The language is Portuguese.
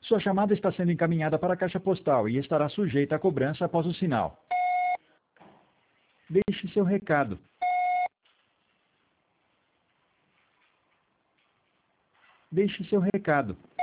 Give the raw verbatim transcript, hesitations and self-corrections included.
Sua chamada está sendo encaminhada para a caixa postal e estará sujeita a cobrança após o sinal. Deixe seu recado. Deixe seu recado.